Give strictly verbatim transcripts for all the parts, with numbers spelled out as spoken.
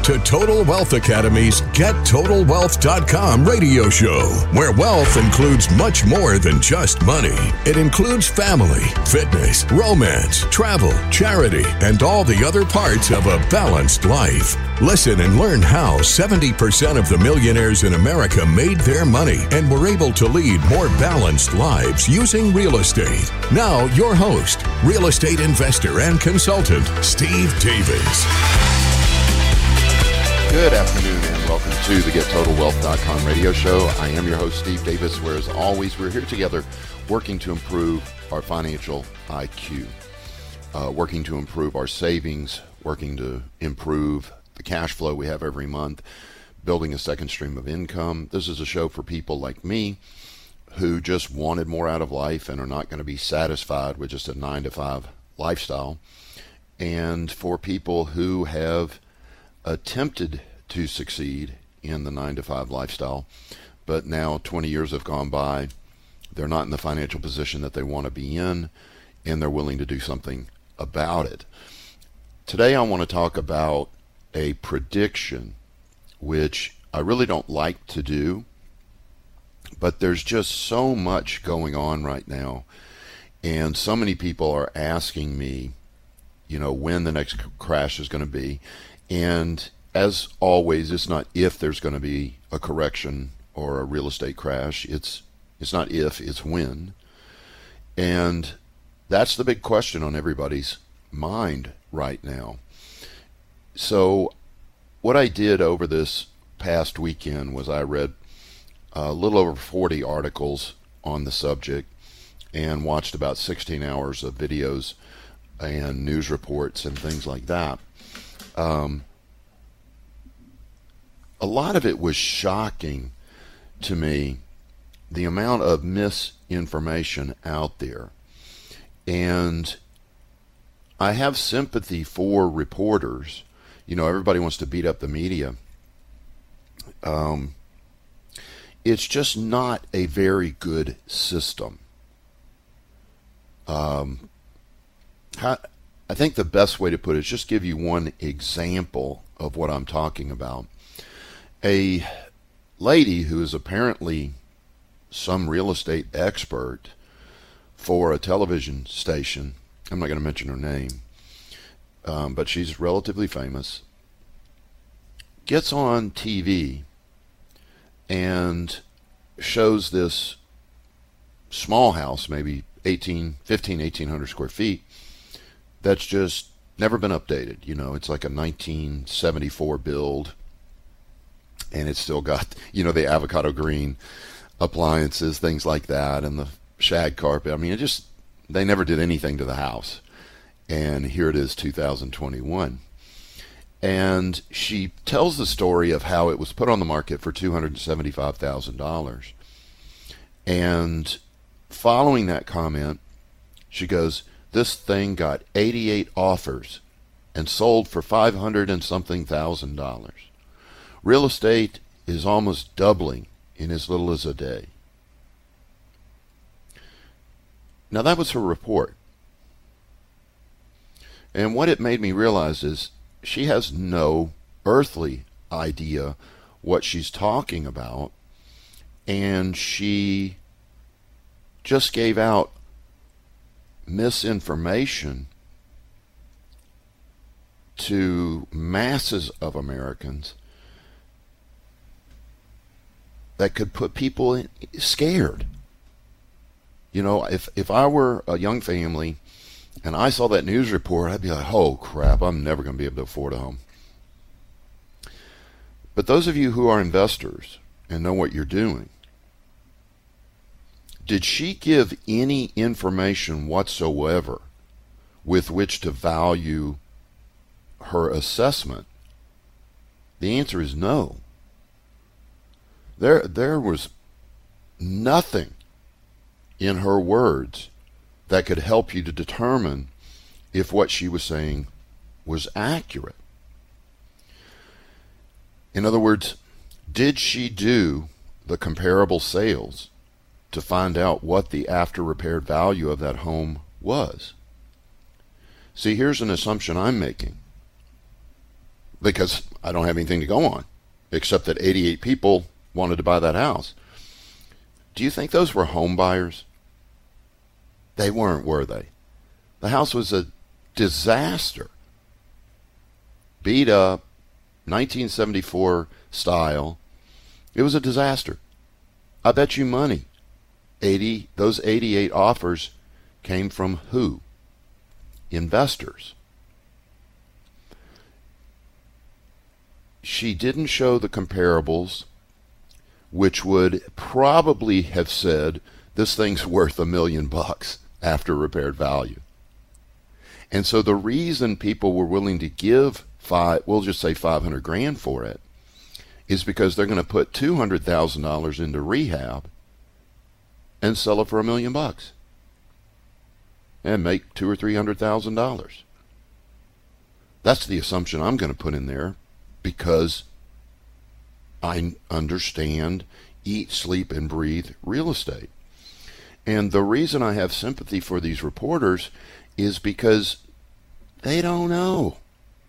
to Total Wealth Academy's Get Total Wealth dot com radio show, where wealth includes much more than just money. It includes family, fitness, romance, travel, charity, and all the other parts of a balanced life. Listen and learn how seventy percent of the millionaires in America made their money and were able to lead more balanced lives using real estate. Now, your host, real estate investor and consultant, Steve Davis. Good afternoon and welcome to the Get Total Wealth dot com radio show. I am your host, Steve Davis, where as always, we're here together working to improve our financial I Q, uh, working to improve our savings, working to improve the cash flow we have every month, building a second stream of income. This is a show for people like me who just wanted more out of life and are not going to be satisfied with just a nine to five lifestyle, and for people who have attempted to succeed in the nine to five lifestyle, but now twenty years have gone by, they're not in the financial position that they want to be in, and they're willing to do something about it. Today I want to talk about a prediction, which I really don't like to do, but there's just so much going on right now, and so many people are asking me, you know, when the next crash is going to be. And as always, it's not if there's going to be a correction or a real estate crash. It's it's not if, it's when. And that's the big question on everybody's mind right now. So what I did over this past weekend was I read a little over forty articles on the subject and watched about sixteen hours of videos and news reports and things like that. Um, a lot of it was shocking to me, the amount of misinformation out there. And I have sympathy for reporters. You know, everybody wants to beat up the media. Um, it's just not a very good system. Um, how, I think the best way to put it is just give you one example of what I'm talking about. A lady who is apparently some real estate expert for a television station, I'm not going to mention her name, um, but she's relatively famous, gets on T V and shows this small house, maybe eighteen, fifteen, eighteen hundred square feet, that's just never been updated. You know, it's like a nineteen seventy-four build, and it's still got, you know, the avocado green appliances, things like that, and the shag carpet. I mean, it just, they never did anything to the house. And here it is, two thousand twenty-one. And she tells the story of how it was put on the market for two hundred seventy-five thousand dollars. And following that comment, she goes, this thing got eighty-eight offers and sold for five hundred and something thousand dollars. Real estate is almost doubling in as little as a day. Now that was her report. And what it made me realize is she has no earthly idea what she's talking about, and she just gave out misinformation to masses of Americans that could put people in, scared. You know, if if I were a young family and I saw that news report, I'd be like, oh crap, I'm never going to be able to afford a home. But those of you who are investors and know what you're doing, did she give any information whatsoever with which to value her assessment? The answer is no. There, there was nothing in her words that could help you to determine if what she was saying was accurate. In other words, did she do the comparable sales to find out what the after repaired value of that home was? See, here's an assumption I'm making. because I don't have anything to go on, except that eighty-eight people wanted to buy that house. Do you think those were home buyers? They weren't, were they? The house was a disaster. Beat up, nineteen seventy-four style. It was a disaster. I bet you money. eighty, those eighty-eight offers came from who? Investors. She didn't show the comparables, which would probably have said this thing's worth a million bucks after repaired value. And so the reason people were willing to give five, we'll just say five hundred grand for it, is because they're going to put two hundred thousand dollars into rehab and sell it for a million bucks and make two or three hundred thousand dollars. That's the assumption I'm going to put in there, because I understand, eat, sleep, and breathe real estate. And the reason I have sympathy for these reporters is because they don't know.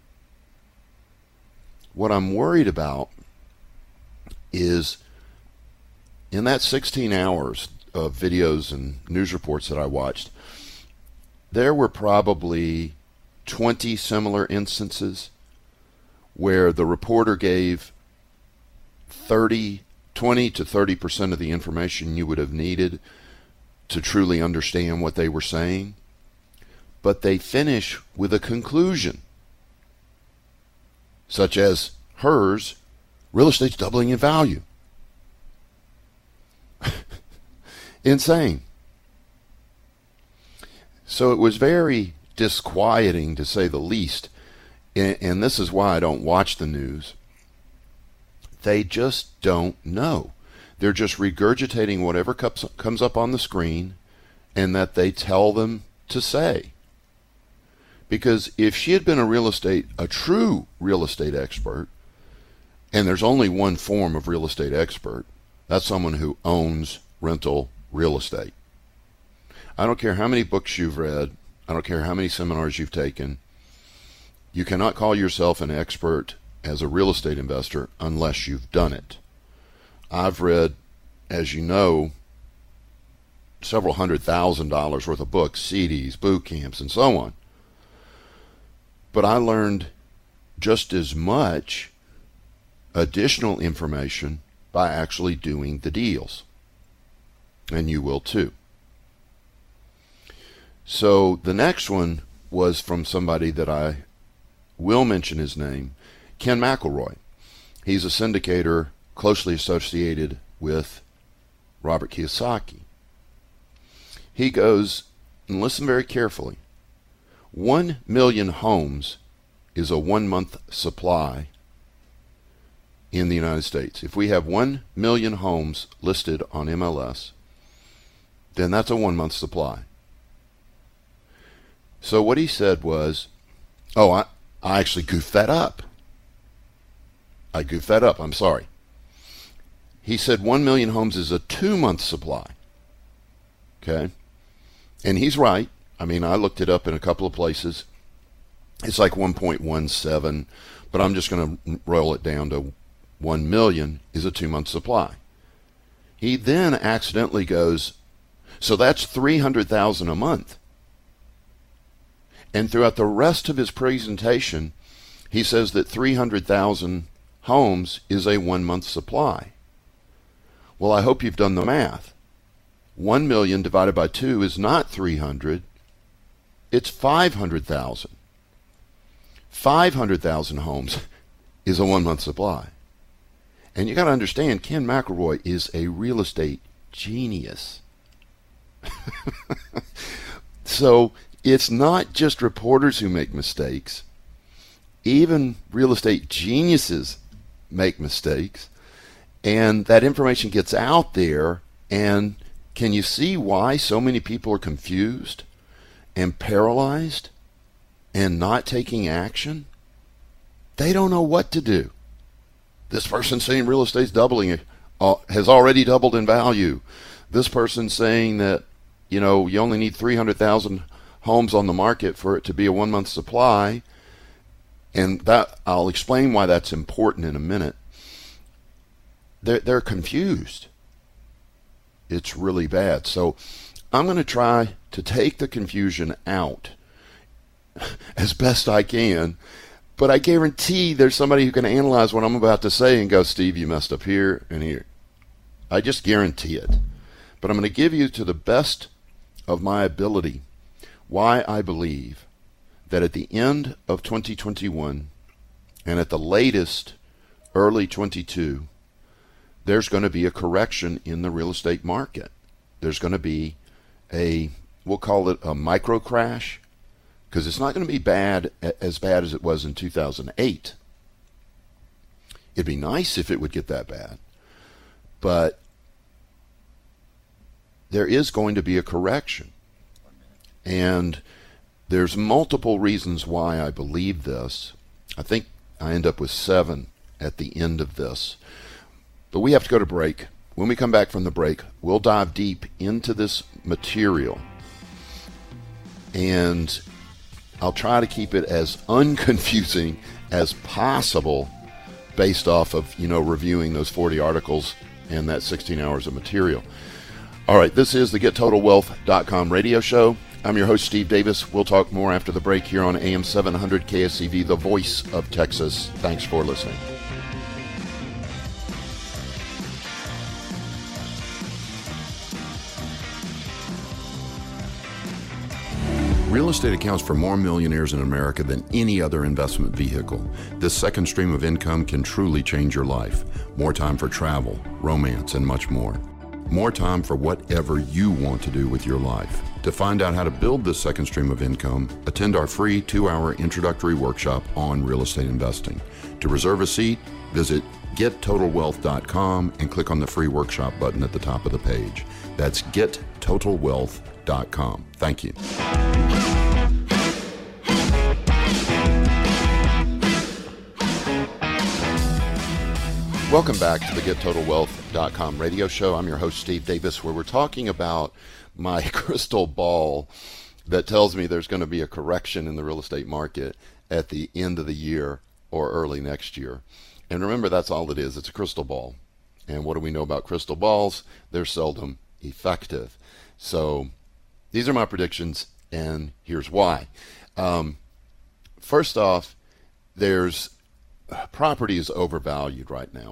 What I'm worried about is in that sixteen hours of videos and news reports that I watched, there were probably twenty similar instances where the reporter gave thirty, twenty to thirty percent of the information you would have needed to truly understand what they were saying, but they finish with a conclusion, such as hers, real estate's doubling in value. Insane. So it was very disquieting, to say the least, and, and this is why I don't watch the news. They just don't know. They're just regurgitating whatever comes, comes up on the screen and that they tell them to say. Because if she had been a real estate, a true real estate expert, and there's only one form of real estate expert, that's someone who owns rental real estate. I don't care how many books you've read, I don't care how many seminars you've taken, you cannot call yourself an expert as a real estate investor unless you've done it. I've read, as you know, several hundred thousand dollars worth of books, C Ds, boot camps, and so on. But I learned just as much additional information by actually doing the deals. And you will too. So the next one was from somebody that I will mention his name, Ken McElroy. He's a syndicator closely associated with Robert Kiyosaki. He goes, and listen very carefully, one million homes is a one-month supply in the United States. If we have one million homes listed on M L S, then that's a one-month supply. So what he said was, oh, I, I actually goofed that up. I goofed that up, I'm sorry. He said one million homes is a two-month supply. Okay? And he's right. I mean, I looked it up in a couple of places. It's like one point one seven, but I'm just going to roll it down to one million is a two-month supply. He then accidentally goes, so that's three hundred thousand a month. And throughout the rest of his presentation, he says that three hundred thousand homes is a one-month supply. Well, I hope you've done the math. one million divided by two is not three hundred. It's five hundred thousand. five hundred thousand homes is a one-month supply. And you got to understand, Ken McElroy is a real estate genius. So it's not just reporters who make mistakes. Even real estate geniuses make mistakes. And that information gets out there. And can you see why so many people are confused and paralyzed and not taking action? They don't know what to do. This person saying real estate's doubling, uh, has already doubled in value. This person saying that, you know, you only need three hundred thousand homes on the market for it to be a one-month supply. And that I'll explain why that's important in a minute. They're, they're confused. It's really bad. So I'm going to try to take the confusion out as best I can, but I guarantee there's somebody who can analyze what I'm about to say and go, Steve, you messed up here and here. I just guarantee it. But I'm going to give you, to the best of my ability, why I believe that at the end of twenty twenty-one and at the latest early twenty-two, there's going to be a correction in the real estate market. There's going to be a, we'll call it a micro crash, because it's not going to be bad, as bad as it was in two thousand eight. It'd be nice if it would get that bad. But there is going to be a correction. And there's multiple reasons why I believe this. I think I end up with seven at the end of this. But we have to go to break. When we come back from the break, we'll dive deep into this material. And I'll try to keep it as unconfusing as possible based off of, you know, reviewing those forty articles and that sixteen hours of material. All right, this is the Get Total Wealth dot com radio show. I'm your host, Steve Davis. We'll talk more after the break here on A M seven hundred K S E V, the voice of Texas. Thanks for listening. Real estate accounts for more millionaires in America than any other investment vehicle. This second stream of income can truly change your life. More time for travel, romance, and much more. More time for whatever you want to do with your life. To find out how to build this second stream of income, attend our free two-hour introductory workshop on real estate investing. To reserve a seat, visit get total wealth dot com and click on the free workshop button at the top of the page. That's get total wealth dot com. Thank you. Welcome back to the Get Total Wealth dot com radio show. I'm your host, Steve Davis, where we're talking about my crystal ball that tells me there's going to be a correction in the real estate market at the end of the year or early next year. And remember, that's all it is. It's a crystal ball. And what do we know about crystal balls? They're seldom effective. So these are my predictions, and here's why. Um, first off, there's property is overvalued right now.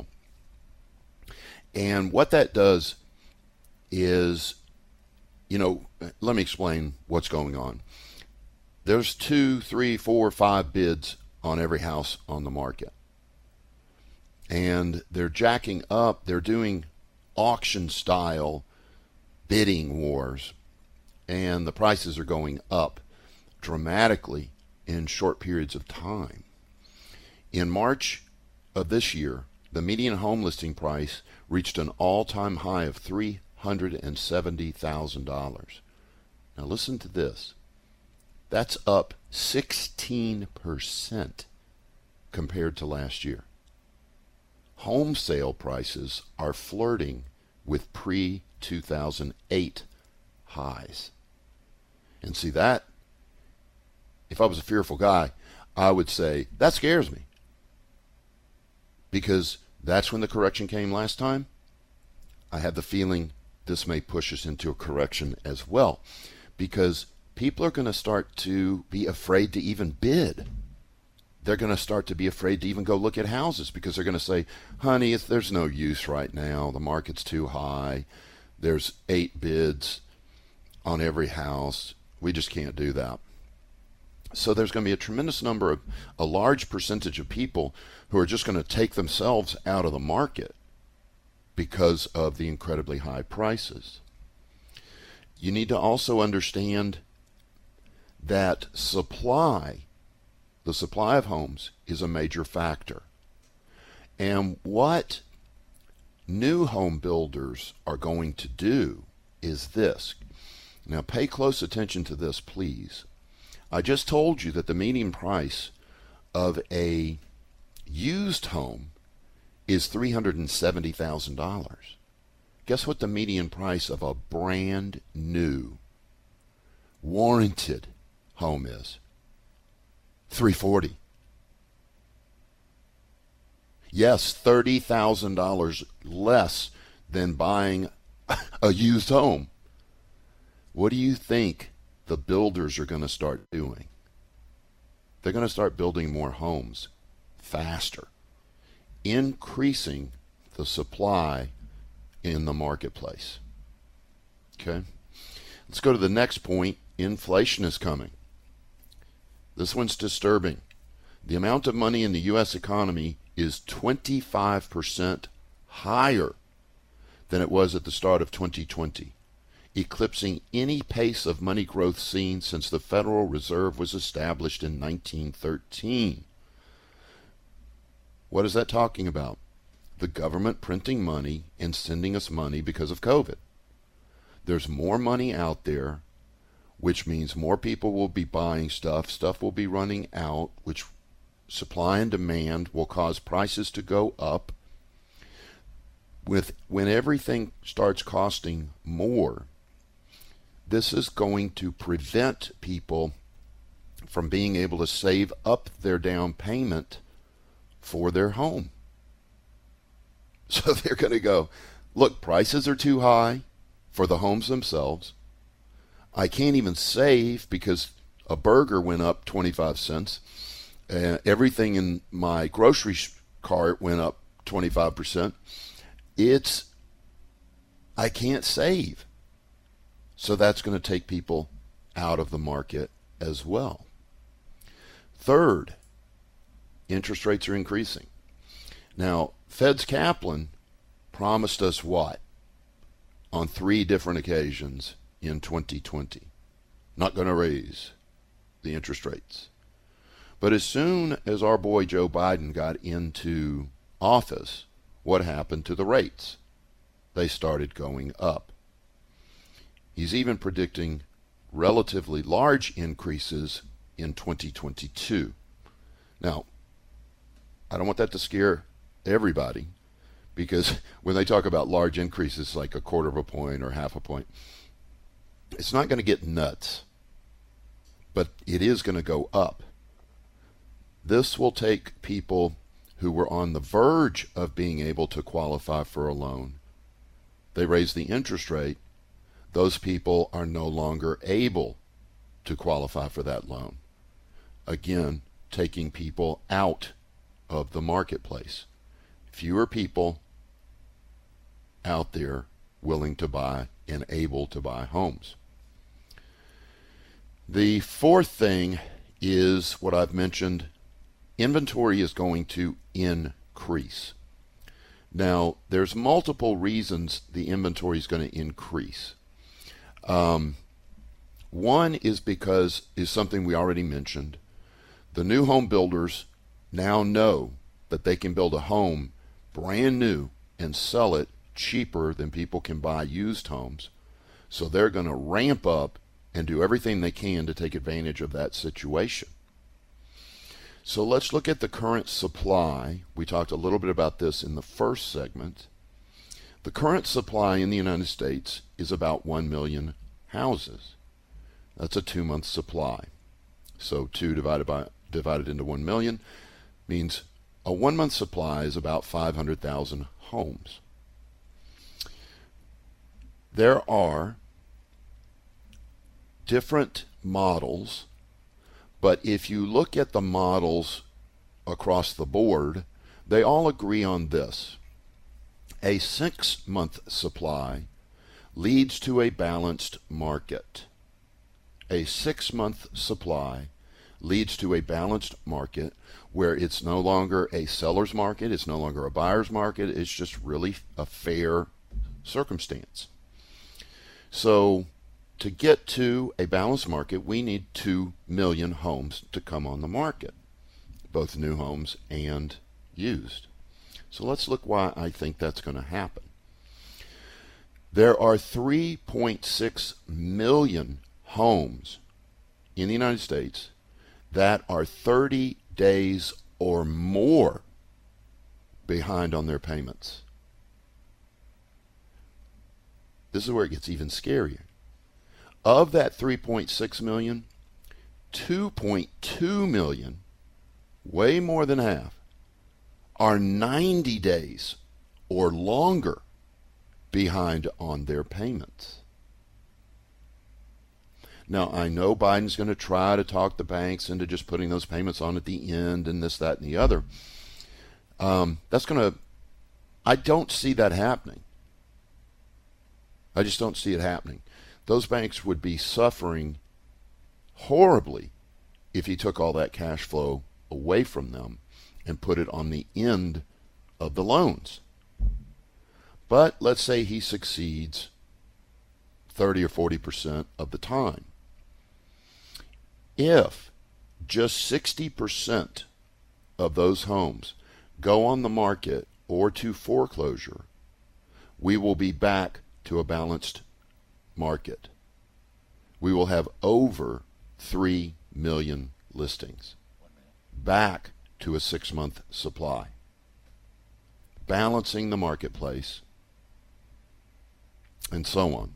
And what that does is, you know, let me explain what's going on. There's two, three, four, five bids on every house on the market. And they're jacking up. They're doing auction-style bidding wars. And the prices are going up dramatically in short periods of time. In March of this year, the median home listing price reached an all-time high of three hundred seventy thousand dollars. Now listen to this. That's up sixteen percent compared to last year. Home sale prices are flirting with pre two thousand eight highs. And see that, if I was a fearful guy, I would say, that scares me. Because that's when the correction came last time. I have the feeling this may push us into a correction as well. Because people are going to start to be afraid to even bid. They're going to start to be afraid to even go look at houses because they're going to say, honey, it's, there's no use right now. The market's too high. There's eight bids on every house. We just can't do that. So there's going to be a tremendous number of, a large percentage of people who are just going to take themselves out of the market because of the incredibly high prices. You need to also understand that supply, the supply of homes, is a major factor. And what new home builders are going to do is this. Now pay close attention to this, please. I just told you that the median price of a used home is three hundred seventy thousand dollars. Guess what the median price of a brand new, warranted home is? three hundred forty thousand dollars. Yes, thirty thousand dollars less than buying a used home. What do you think the builders are going to start doing? They're going to start building more homes faster, increasing the supply in the marketplace. Okay? Let's go to the next point. Inflation is coming. This one's disturbing. The amount of money in the U S economy is twenty-five percent higher than it was at the start of twenty twenty, eclipsing any pace of money growth seen since the Federal Reserve was established in nineteen thirteen. What is that talking about? The government printing money and sending us money because of COVID. There's more money out there, which means more people will be buying stuff. Stuff will be running out, which supply and demand will cause prices to go up. With when everything starts costing more, this is going to prevent people from being able to save up their down payment for their home. So they're going to go, look, prices are too high for the homes themselves. I can't even save because a burger went up twenty-five cents. Uh, everything in my grocery cart went up twenty-five percent. It's, I can't save. So that's going to take people out of the market as well. Third, interest rates are increasing. Now, Fed's Kaplan promised us what? On three different occasions in twenty twenty. Not going to raise the interest rates. But as soon as our boy Joe Biden got into office, what happened to the rates? They started going up. He's even predicting relatively large increases in twenty twenty-two. Now, I don't want that to scare everybody, because when they talk about large increases like a quarter of a point or half a point, it's not going to get nuts, but it is going to go up. This will take people who were on the verge of being able to qualify for a loan. They raise the interest rate. Those people are no longer able to qualify for that loan. Again, taking people out of the marketplace. Fewer people out there willing to buy and able to buy homes. The fourth thing is what I've mentioned. Inventory is going to increase. Now, there's multiple reasons the inventory is going to increase. Um, one is because, is something we already mentioned. The new home builders now know that they can build a home brand new and sell it cheaper than people can buy used homes. So they're going to ramp up and do everything they can to take advantage of that situation. So let's look at the current supply. We talked a little bit about this in the first segment. The current supply in the United States is about one million houses. That's a two-month supply. So two divided by divided into one million means a one-month supply is about five hundred thousand homes. There are different models, but if you look at the models across the board, they all agree on this. A six-month supply leads to a balanced market. A six-month supply leads to a balanced market where it's no longer a seller's market, it's no longer a buyer's market, it's just really a fair circumstance. So to get to a balanced market, we need two million homes to come on the market, both new homes and used. So let's look why I think that's going to happen. There are three point six million homes in the United States that are thirty days or more behind on their payments. This is where it gets even scarier. Of that three point six million, two point two million, way more than half, are ninety days or longer behind on their payments. Now, I know Biden's going to try to talk the banks into just putting those payments on at the end and this, that, and the other. Um, that's going to, I don't see that happening. I just don't see it happening. Those banks would be suffering horribly if he took all that cash flow away from them and put it on the end of the loans. But let's say he succeeds thirty or forty percent of the time. If just sixty percent of those homes go on the market or to foreclosure, we will be back to a balanced market. We will have over three million listings. Back to a six-month supply. Balancing the marketplace, and so on.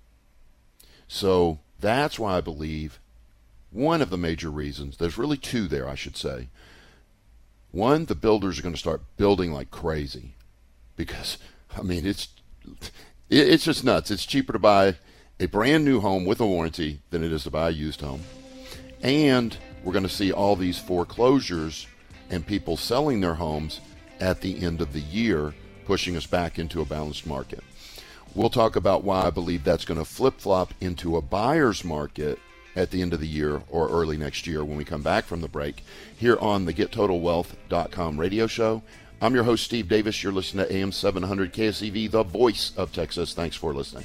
So that's why I believe one of the major reasons, there's really two there, I should say. One, the builders are going to start building like crazy because, I mean, it's it's just nuts. It's cheaper to buy a brand new home with a warranty than it is to buy a used home. And we're going to see all these foreclosures and people selling their homes at the end of the year, pushing us back into a balanced market. We'll talk about why I believe that's going to flip-flop into a buyer's market at the end of the year or early next year when we come back from the break here on the Get Total Wealth dot com radio show. I'm your host, Steve Davis. You're listening to A M seven hundred K S E V, the voice of Texas. Thanks for listening.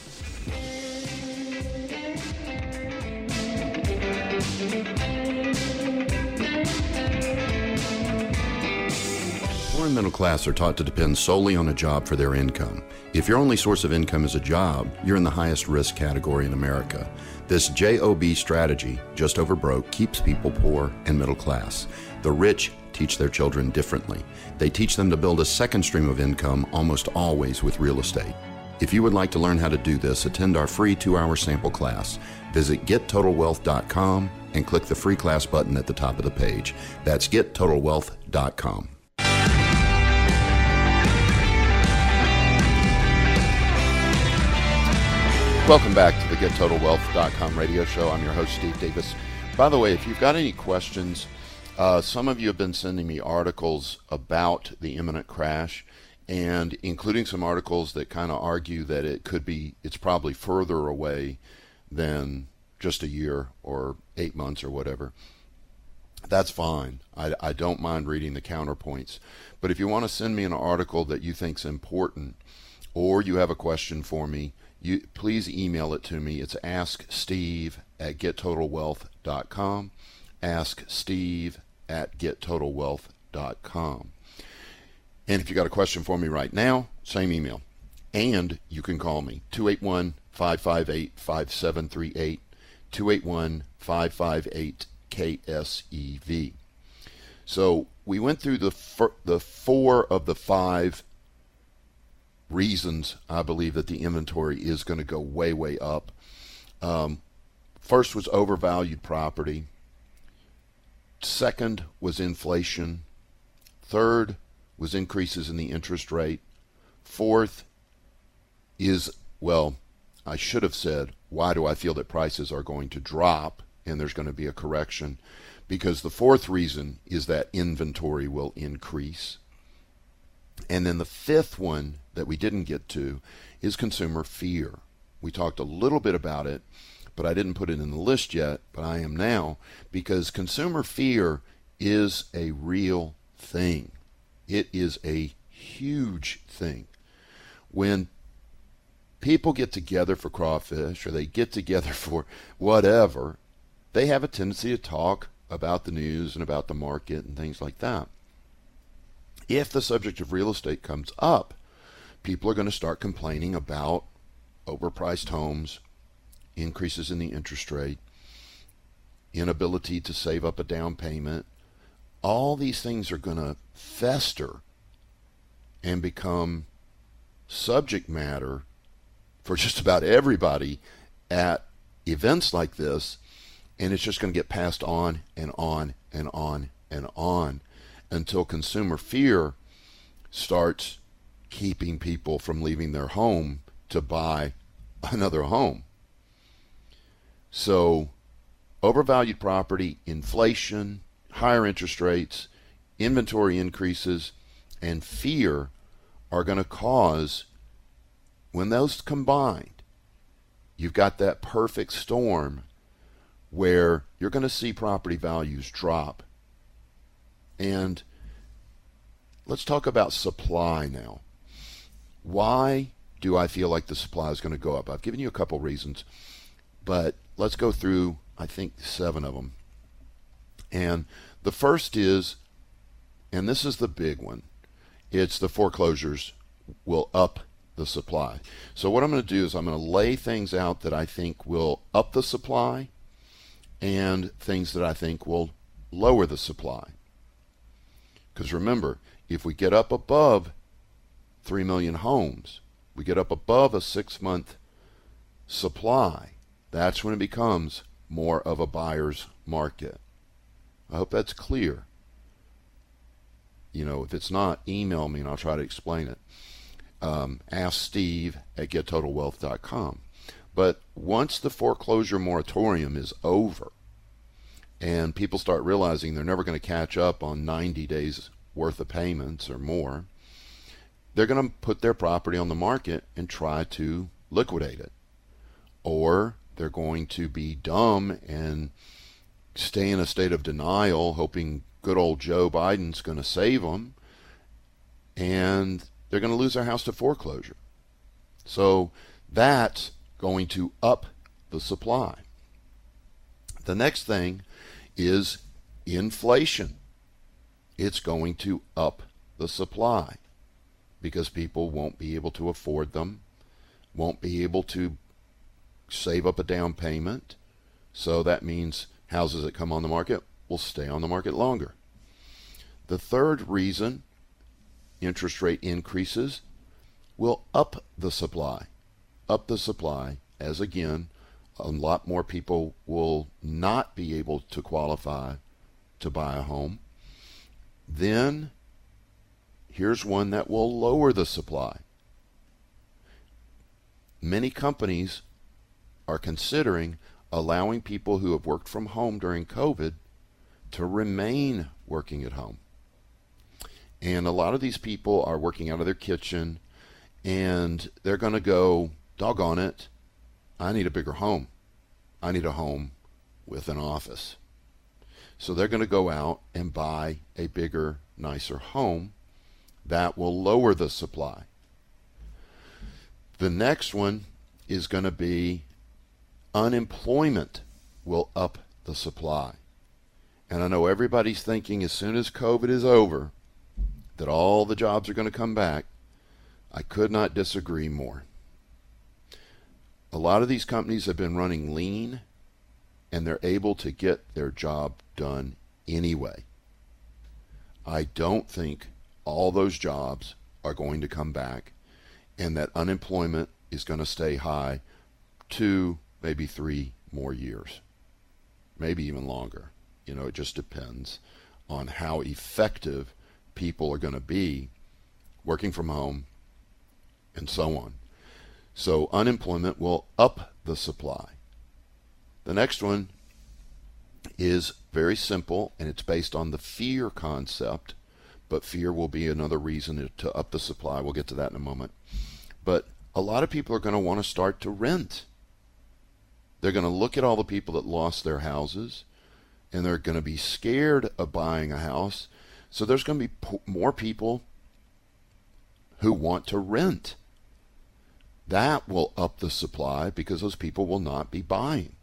Poor and middle class are taught to depend solely on a job for their income. If your only source of income is a job, you're in the highest risk category in America. This J O B strategy, just over broke, keeps people poor and middle class. The rich teach their children differently. They teach them to build a second stream of income, almost always with real estate. If you would like to learn how to do this, attend our free two-hour sample class. Visit Get Total Wealth dot com and click the free class button at the top of the page. That's Get Total Wealth dot com. Welcome back to the Get Total Wealth dot com radio show. I'm your host, Steve Davis. By the way, if you've got any questions, uh, some of you have been sending me articles about the imminent crash, and including some articles that kind of argue that it could be, it's probably further away than just a year or eight months or whatever. That's fine. I, I don't mind reading the counterpoints. But if you want to send me an article that you think's important, or you have a question for me, You, please email it to me. It's ask steve at get total wealth dot com. ask steve at get total wealth dot com. And if you got a question for me right now, same email. And you can call me, two eight one, five five eight, five seven three eight, two eight one, five five eight, K S E V. So we went through the fir- the four of the five reasons I believe that the inventory is going to go way, way up. Um, first was overvalued property. Second was inflation. Third was increases in the interest rate. Fourth is, well, I should have said, why do I feel that prices are going to drop and there's going to be a correction? Because the fourth reason is that inventory will increase. And then the fifth one that we didn't get to is consumer fear. We talked a little bit about it, but I didn't put it in the list yet, but I am now, because consumer fear is a real thing. It is a huge thing. When people get together for crawfish or they get together for whatever, they have a tendency to talk about the news and about the market and things like that. If the subject of real estate comes up, people are going to start complaining about overpriced homes, increases in the interest rate, inability to save up a down payment. All these things are going to fester and become subject matter for just about everybody at events like this, and it's just going to get passed on and on and on and on until consumer fear starts keeping people from leaving their home to buy another home. So overvalued property, inflation, higher interest rates, inventory increases, and fear are going to cause, when those combined, you've got that perfect storm where you're going to see property values drop. And let's talk about supply now. Why do I feel like the supply is going to go up? I've given you a couple reasons, but let's go through, I think, seven of them. And the first is, and this is the big one, it's the foreclosures will up the supply. So what I'm going to do is I'm going to lay things out that I think will up the supply and things that I think will lower the supply. Because remember, if we get up above three million homes, we get up above a six-month supply, that's when it becomes more of a buyer's market. I hope that's clear. You know, if it's not, email me and I'll try to explain it. Um, ask Steve at get total wealth dot com. But once the foreclosure moratorium is over and people start realizing they're never going to catch up on ninety days worth of payments or more, they're going to put their property on the market and try to liquidate it. Or they're going to be dumb and stay in a state of denial, hoping good old Joe Biden's going to save them, and they're going to lose their house to foreclosure. So that's going to up the supply. The next thing is inflation. It's going to up the supply because people won't be able to afford them, won't be able to save up a down payment. So that means houses that come on the market will stay on the market longer. The third reason interest rate increases will up the supply. Up the supply as, again, a lot more people will not be able to qualify to buy a home. Then here's one that will lower the supply. Many companies are considering allowing people who have worked from home during COVID to remain working at home. And a lot of these people are working out of their kitchen, and they're going to go, doggone it, I need a bigger home. I need a home with an office. So they're going to go out and buy a bigger, nicer home. That will lower the supply. The next one is going to be unemployment will up the supply. And I know everybody's thinking as soon as COVID is over that all the jobs are going to come back. I could not disagree more. A lot of these companies have been running lean, and they're able to get their job done anyway. I don't think all those jobs are going to come back, and that unemployment is going to stay high two, maybe three more years, maybe even longer. You know, it just depends on how effective people are going to be working from home and so on. So unemployment will up the supply. The next one is very simple, and it's based on the fear concept, but fear will be another reason to up the supply. We'll get to that in a moment. But a lot of people are going to want to start to rent. They're going to look at all the people that lost their houses, and they're going to be scared of buying a house. So there's going to be p- more people who want to rent. That will up the supply because those people will not be buying.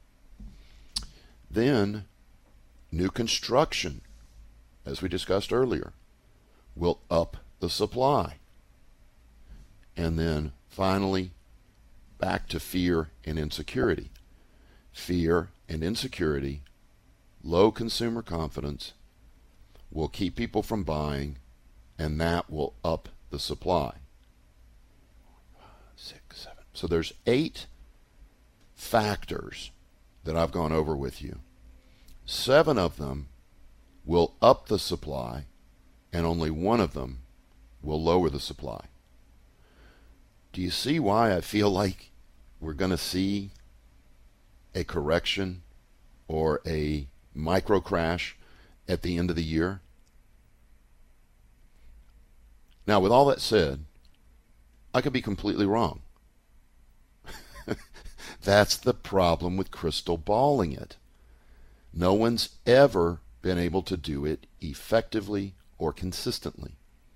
Then, new construction, as we discussed earlier, will up the supply. And then, finally, back to fear and insecurity. Fear and insecurity, low consumer confidence, will keep people from buying, and that will up the supply. Six, seven. So there's eight factors that I've gone over with you. Seven of them will up the supply, and only one of them will lower the supply. Do you see why I feel like we're going to see a correction or a micro crash at the end of the year? Now, with all that said, I could be completely wrong. That's the problem with crystal balling it. No one's ever been able to do it effectively or consistently.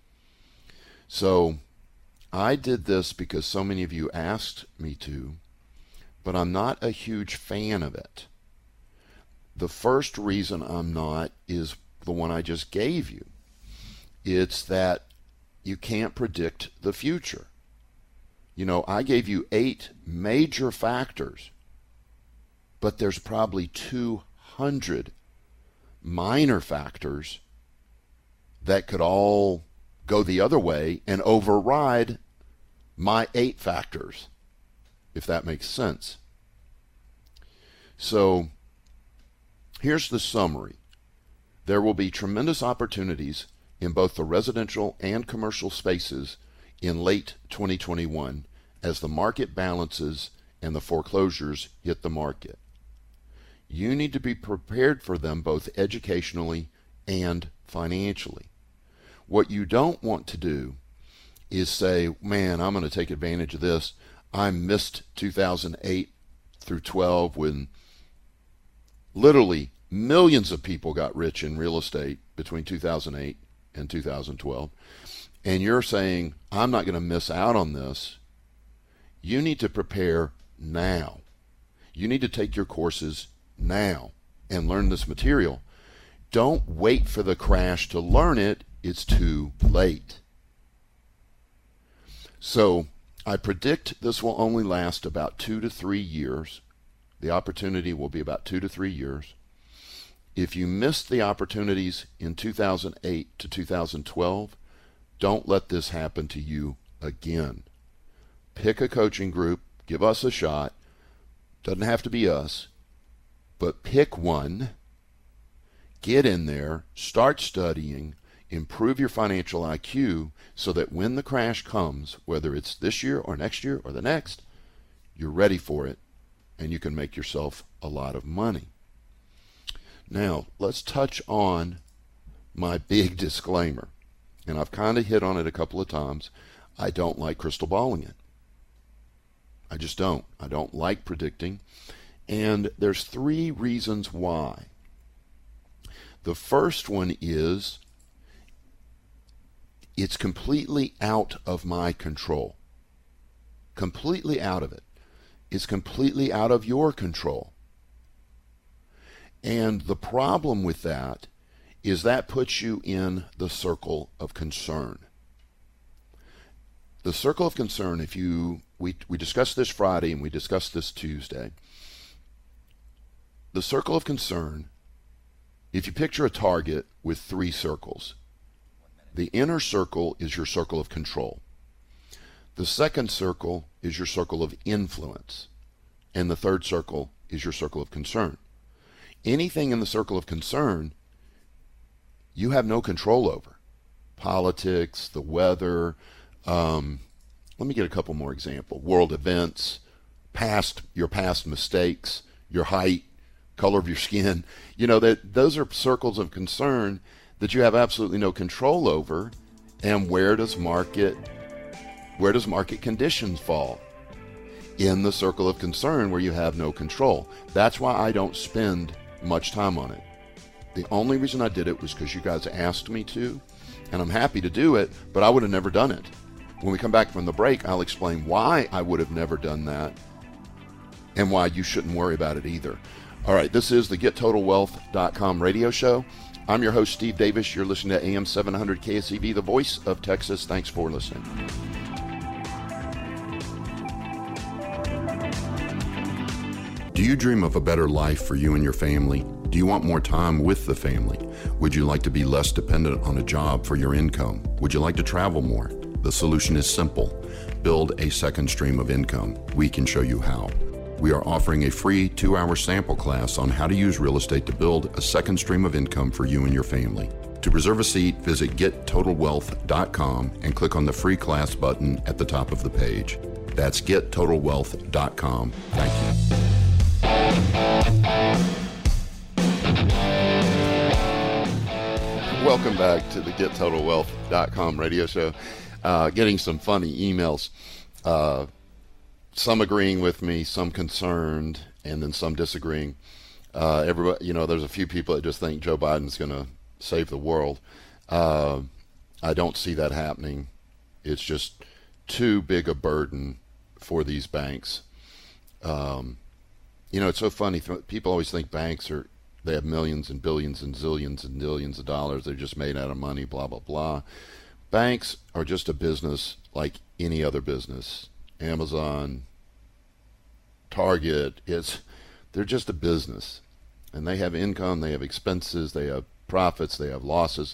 So I did this because so many of you asked me to, but I'm not a huge fan of it. The first reason I'm not is the one I just gave you. It's that you can't predict the future. You know, I gave you eight major factors, but there's probably two hundred minor factors that could all go the other way and override my eight factors, if that makes sense. So here's the summary. There will be tremendous opportunities in both the residential and commercial spaces in late twenty twenty-one as the market balances and the foreclosures hit the market. You need to be prepared for them both educationally and financially. What you don't want to do is say, man, I'm going to take advantage of this. I missed two thousand eight through twelve when literally millions of people got rich in real estate between two thousand eight and two thousand twelve. And you're saying, I'm not going to miss out on this. You need to prepare now. You need to take your courses now and learn this material. Don't wait for the crash to learn it. It's too late. So I predict this will only last about two to three years. The opportunity will be about two to three years. If you missed the opportunities in two thousand eight to two thousand twelve, don't let this happen to you again. Pick a coaching group, give us a shot. Doesn't have to be us, but pick one. Get in there, start studying, improve your financial I Q so that when the crash comes, whether it's this year or next year or the next, you're ready for it and you can make yourself a lot of money. Now, let's touch on my big disclaimer. And I've kind of hit on it a couple of times. I don't like crystal balling it. I just don't. I don't like predicting. And there's three reasons why. The first one is it's completely out of my control. Completely out of it. It's completely out of your control. And the problem with that is that puts you in the circle of concern. The circle of concern, if you, we, we discussed this Friday and we discussed this Tuesday. The circle of concern, if you picture a target with three circles, the inner circle is your circle of control. The second circle is your circle of influence. And the third circle is your circle of concern. Anything in the circle of concern, you have no control over. Politics, the weather, um, let me get a couple more examples. World events, past, your past mistakes, your height, color of your skin. You know, that those are circles of concern that you have absolutely no control over. And where does market, where does market conditions fall? In the circle of concern where you have no control. That's why I don't spend much time on it. The only reason I did it was because you guys asked me to, and I'm happy to do it, but I would have never done it. When we come back from the break, I'll explain why I would have never done that and why you shouldn't worry about it either. All right, this is the Get Total Wealth dot com radio show. I'm your host, Steve Davis. You're listening to A M seven hundred K S E V, the voice of Texas. Thanks for listening. Do you dream of a better life for you and your family? Do you want more time with the family? Would you like to be less dependent on a job for your income? Would you like to travel more? The solution is simple. Build a second stream of income. We can show you how. We are offering a free two-hour sample class on how to use real estate to build a second stream of income for you and your family. To reserve a seat, visit get total wealth dot com and click on the free class button at the top of the page. That's get total wealth dot com. Thank you. Welcome back to the get total wealth dot com radio show. Uh, getting some funny emails. Uh, some agreeing with me, some concerned, and then some disagreeing. Uh, everybody, you know, there's a few people that just think Joe Biden's going to save the world. Uh, I don't see that happening. It's just too big a burden for these banks. Um, you know, it's so funny. People always think banks are, they have millions and billions and zillions and billions of dollars. They're just made out of money, blah, blah, blah. Banks are just a business like any other business. Amazon, Target, it's, they're just a business. And they have income, they have expenses, they have profits, they have losses.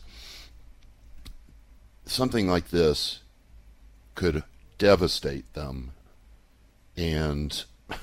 Something like this could devastate them, and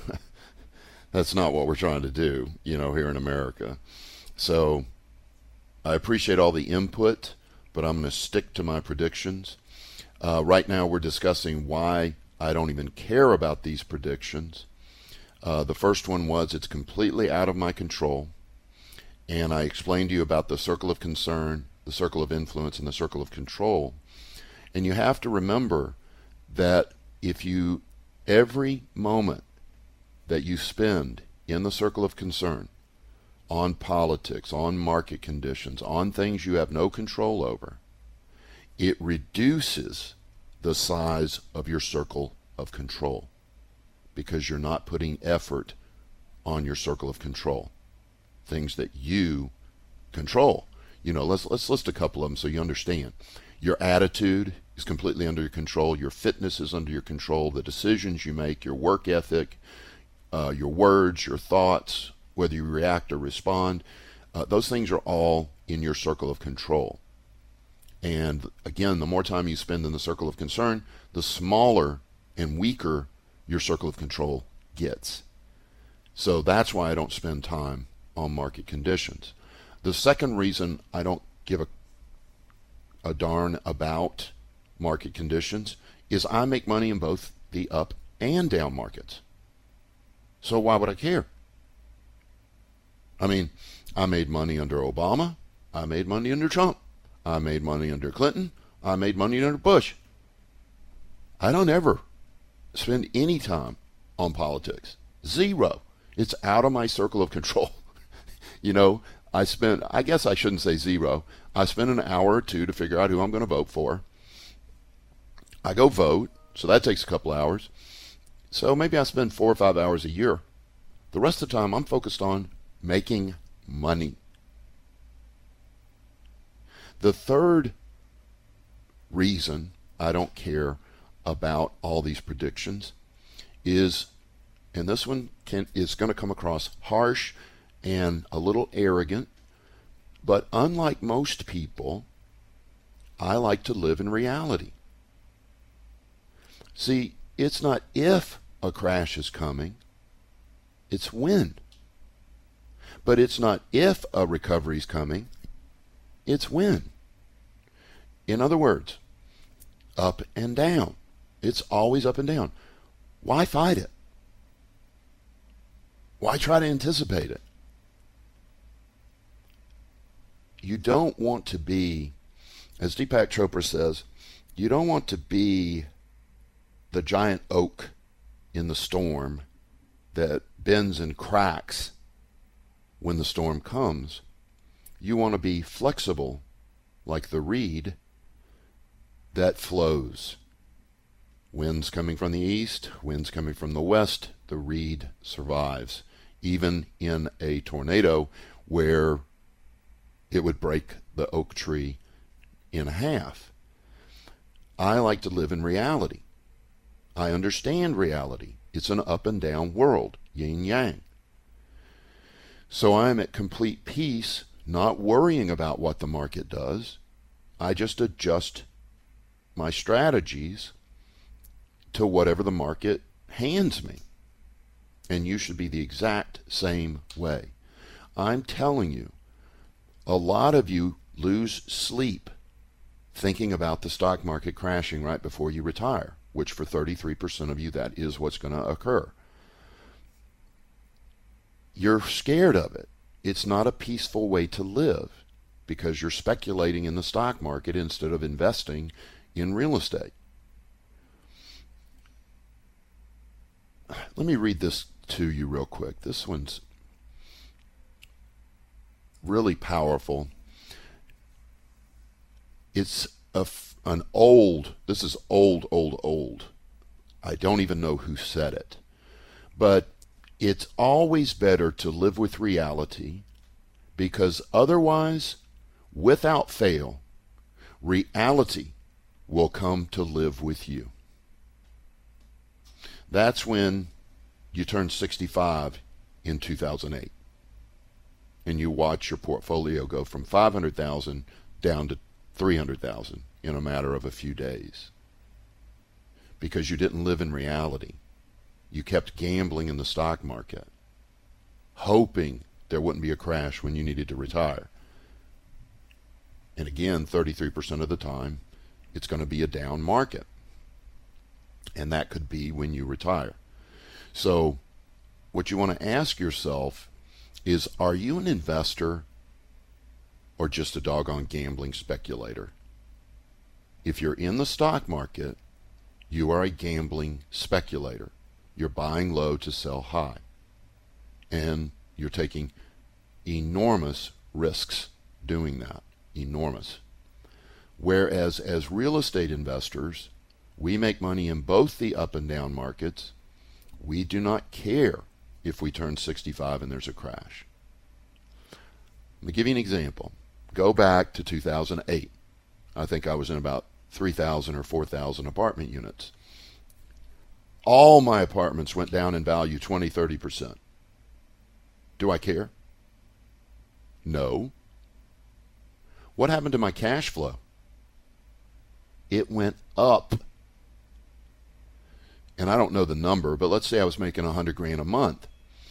that's not what we're trying to do, you know, here in America. So I appreciate all the input, but I'm going to stick to my predictions. Uh, right now we're discussing why I don't even care about these predictions. Uh, the first one was it's completely out of my control. And I explained to you about the circle of concern, the circle of influence, and the circle of control. And you have to remember that if you, every moment that you spend in the circle of concern on politics, on market conditions, on things you have no control over, it reduces the size of your circle of control because you're not putting effort on your circle of control. Things that you control. You know, let's let's list a couple of them so you understand. Your attitude is completely under your control. Your fitness is under your control. The decisions you make, your work ethic, uh, your words, your thoughts, whether you react or respond, uh, those things are all in your circle of control. And again, the more time you spend in the circle of concern, the smaller and weaker your circle of control gets. So that's why I don't spend time on market conditions. The second reason I don't give a, a darn about market conditions is I make money in both the up and down markets. So why would I care? I mean, I made money under Obama. I made money under Trump. I made money under Clinton. I made money under Bush. I don't ever spend any time on politics. Zero. It's out of my circle of control. You know, I spent, I guess I shouldn't say zero. I spend an hour or two to figure out who I'm going to vote for. I go vote, so that takes a couple hours. So maybe I spend four or five hours a year. The rest of the time, I'm focused on making money. The third reason I don't care about all these predictions is, and this one can, is going to come across harsh and a little arrogant, but unlike most people, I like to live in reality. See, it's not if a crash is coming, it's when. But it's not if a recovery is coming, it's when. In other words, up and down. It's always up and down. Why fight it? Why try to anticipate it? You don't want to be, as Deepak Chopra says, you don't want to be the giant oak in the storm that bends and cracks when the storm comes. You want to be flexible like the reed that flows. Winds coming from the east, winds coming from the west, the reed survives. Even in a tornado where it would break the oak tree in half. I like to live in reality. I understand reality. It's an up and down world, yin yang. So I'm at complete peace, not worrying about what the market does. I just adjust my strategies to whatever the market hands me. And you should be the exact same way. I'm telling you, a lot of you lose sleep thinking about the stock market crashing right before you retire, which for thirty-three percent of you, that is what's going to occur. You're scared of it. It's not a peaceful way to live because you're speculating in the stock market instead of investing in real estate. Let me read this to you real quick. This one's really powerful. It's a, an old, this is old, old, old. I don't even know who said it. But it's always better to live with reality because otherwise, without fail, reality will come to live with you. That's when you turn sixty-five in two thousand eight. And you watch your portfolio go from five hundred thousand down to three hundred thousand in a matter of a few days. Because you didn't live in reality. You kept gambling in the stock market, hoping there wouldn't be a crash when you needed to retire. And again, thirty-three percent of the time, it's going to be a down market. And that could be when you retire. So what you want to ask yourself is, are you an investor or just a doggone gambling speculator? If you're in the stock market, you are a gambling speculator. You're buying low to sell high. And you're taking enormous risks doing that. Enormous. Whereas as real estate investors, we make money in both the up and down markets. We do not care if we turn sixty-five and there's a crash. Let me give you an example. Go back to two thousand eight. I think I was in about three thousand or four thousand apartment units. All my apartments went down in value twenty, thirty percent. Do I care? No. What happened to my cash flow? It went up. And I don't know the number, but let's say I was making a hundred grand a month.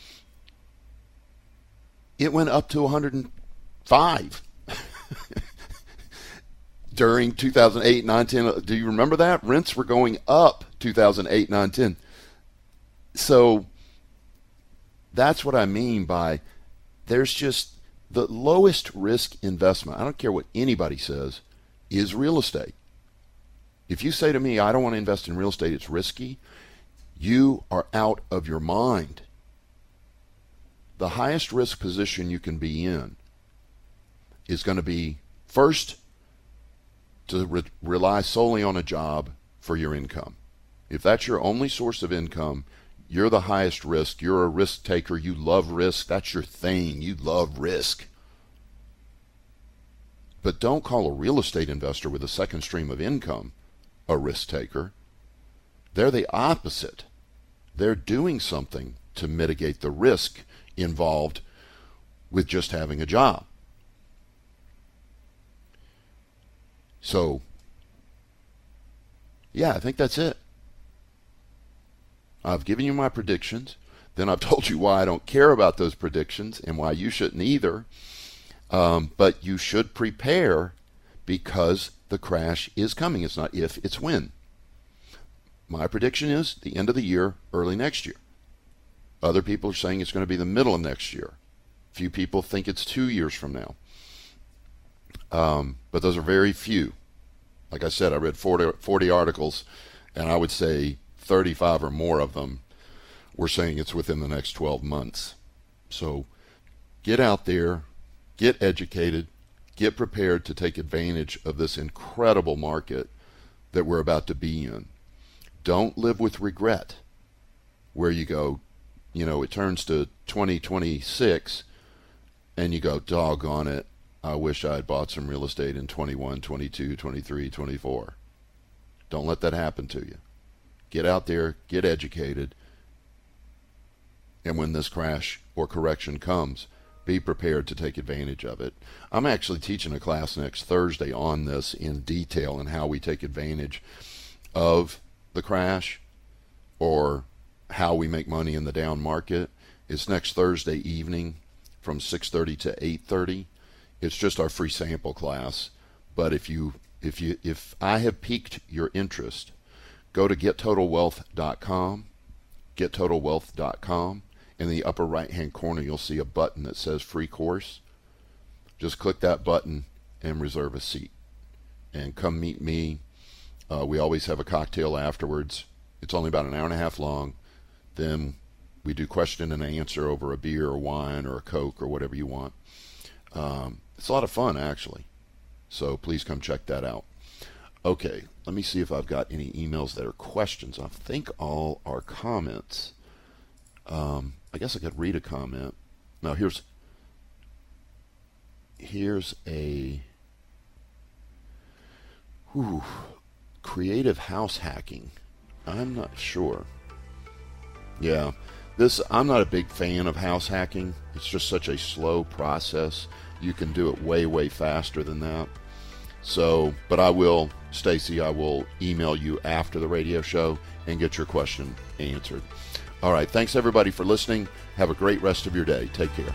It went up to one hundred five during two thousand eight, nine, ten. Do you remember that? Rents were going up two thousand eight, nine, ten. So that's what I mean by there's just the lowest risk investment. I don't care what anybody says, is real estate. If you say to me, I don't want to invest in real estate, it's risky, you are out of your mind. The highest risk position you can be in is going to be, first, to re- rely solely on a job for your income. If that's your only source of income, you're the highest risk. You're a risk taker. You love risk. That's your thing. You love risk. But don't call a real estate investor with a second stream of income a risk taker. They're the opposite. They're doing something to mitigate the risk involved with just having a job. So, yeah, I think that's it. I've given you my predictions. Then I've told you why I don't care about those predictions and why you shouldn't either. Um, but you should prepare because the crash is coming. It's not if, it's when. My prediction is the end of the year, early next year. Other people are saying it's going to be the middle of next year. Few people think it's two years from now. Um, but those are very few. Like I said, I read forty, forty articles, and I would say thirty-five or more of them were saying it's within the next twelve months. So get out there, get educated, get prepared to take advantage of this incredible market that we're about to be in. Don't live with regret, where you go, you know, it turns to twenty twenty-six, and you go, doggone it, I wish I had bought some real estate in twenty-one, twenty-two, twenty-three, twenty-four. Don't let that happen to you. Get out there, get educated, and when this crash or correction comes, be prepared to take advantage of it. I'm actually teaching a class next Thursday on this in detail and how we take advantage of the crash or how we make money in the down market. It's next Thursday evening from six thirty to eight thirty. It's just our free sample class. But if you if you if I have piqued your interest, go to get total wealth dot com, get total wealth dot com. In the upper right-hand corner, you'll see a button that says free course. Just click that button and reserve a seat. And come meet me. Uh, we always have a cocktail afterwards. It's only about an hour and a half long. Then we do question and answer over a beer or wine or a Coke or whatever you want. Um, it's a lot of fun, actually. So please come check that out. Okay, let me see if I've got any emails that are questions. I think all are comments. Um, I guess I could read a comment. Now here's here's a whew, creative house hacking. I'm not sure. Yeah, this I'm not a big fan of house hacking. It's just such a slow process. You can do it way, way faster than that. So, but I will, Stacy, I will email you after the radio show and get your question answered. All right, thanks everybody for listening. Have a great rest of your day. Take care.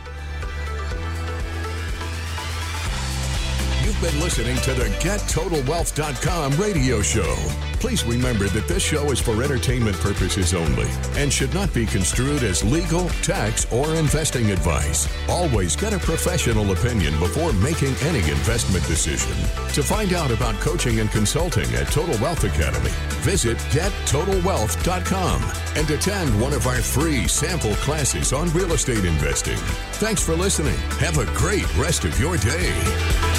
You've been listening to the get total wealth dot com radio show. Please remember that this show is for entertainment purposes only and should not be construed as legal, tax, or investing advice. Always get a professional opinion before making any investment decision. To find out about coaching and consulting at Total Wealth Academy, visit get total wealth dot com and attend one of our free sample classes on real estate investing. Thanks for listening. Have a great rest of your day.